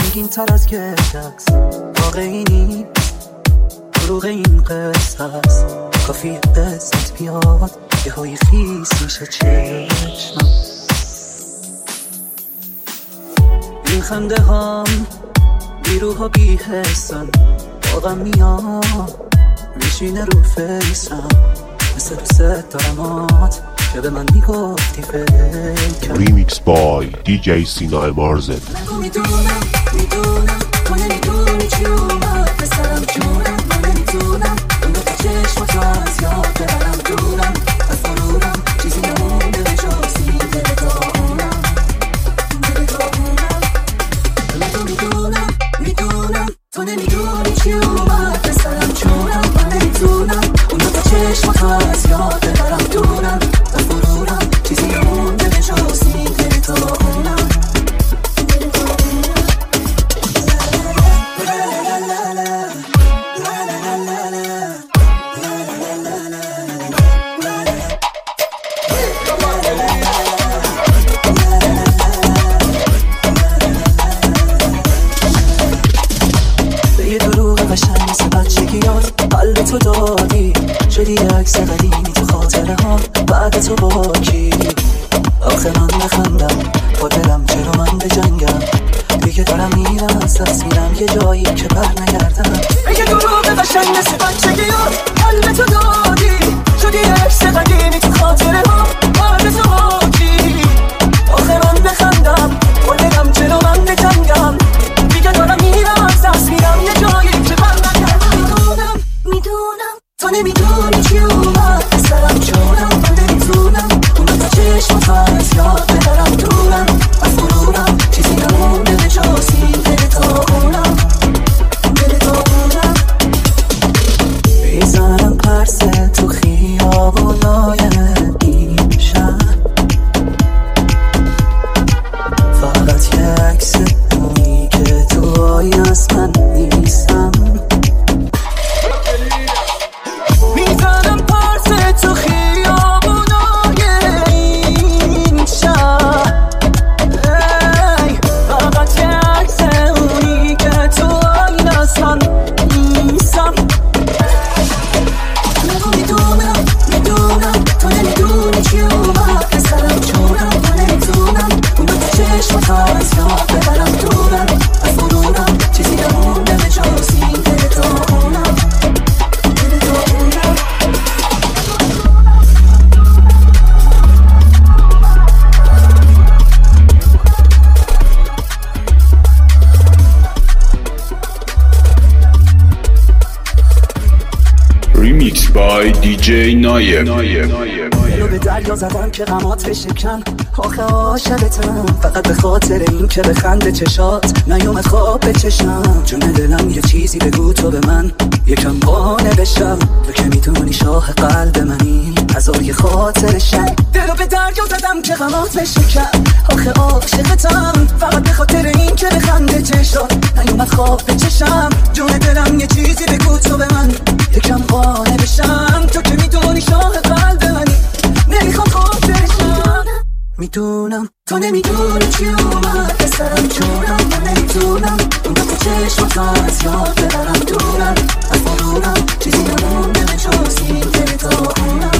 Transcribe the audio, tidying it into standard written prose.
سنگین تر از گردکس واقعی نیست دروغ این قصه است کافی قسمت بیاد یه های خیس میشه چشمم این خنده هم بیروح ها بی حسن واقعا میاد میشینه رو فیسم مثل دوست دارمات که به من میگفتی فکر ریمیکس بای دیجی سینا امارزد میدونم تو نمیدونی چی اومد پسرم جونم من نمیدونم اون دو تا چشمات را از یاد ببرم دورم از غرورم چیزی نمونده به جز این دل داغونم میدونم تو نمیدونی چی اومد پسرم جونم من نمیدونم اون دو تا چشمات را از یاد ببرم دورم از غرورم چیزی نمونده به جز این دل داغونم قلب تو دادی شدی عکس قدیمی تو خاطره ها بعد تو با کی آخه من نخندم با دلم چرا من به جنگم دیگه دارم میرم از دست میرم یه جایی که بر نگردم یه دروغ قشنگ مثل بچگی ها قلب تو دادی شدی عکس قدیمی تو خاطره ها بعد تو با کی آخه من نخندم با دلم چرا من به جنگم دیگه دارم میرم از دست میرم یه جایی که بر نگردم میدونم تو نمیدونی چی اومد پسرم جونم من نمیدونم اون دو تا چشمات از یاد ببرم دورم از غرورم چیزی نمونده به جز این دل داغونم میزنم پرسه تو خیابونای این شهر فقط یه عکس اونی که تو آینه از من نیستم میزنم پرسه تو خیابونای این شهر فقط یه عکس اونی که تو آینه از من نیستم میدونم تو نمیدونی چی اومد پسرم جونم من نمیدونم اون دو تا چشمات از یاد ببرم دورم از غرورم چیزی نمونده به جز این دل داغونم ریمیکس بای دیجی نایم رو به دریا زدم که غمات بشکن آخه عاشقتم فقط به خاطر این که به خنده چشات نیومد خواب بچشم جون دلم یه چیزی بگو تو به من یکم قانع بشم تو که میدونی شاه قلب منی غذای خاطرشم دل رو به دریا زدم که غمات بشکن آخه عاشقتم فقط به خاطر این که به خنده چشات نیومد خواب بچشم جون دلم یه چیزی بگو تو به من یکم قانع بشم تو که میدونی شاه قلب منی نمیخوام خواب بشم میدونم تو نمیدونی چی اومد پسرم جونم من نمیدونم اون دو تا چشمات از یاد ببرم دورم از غرورم چیزی نمونده به جز این دل داغونم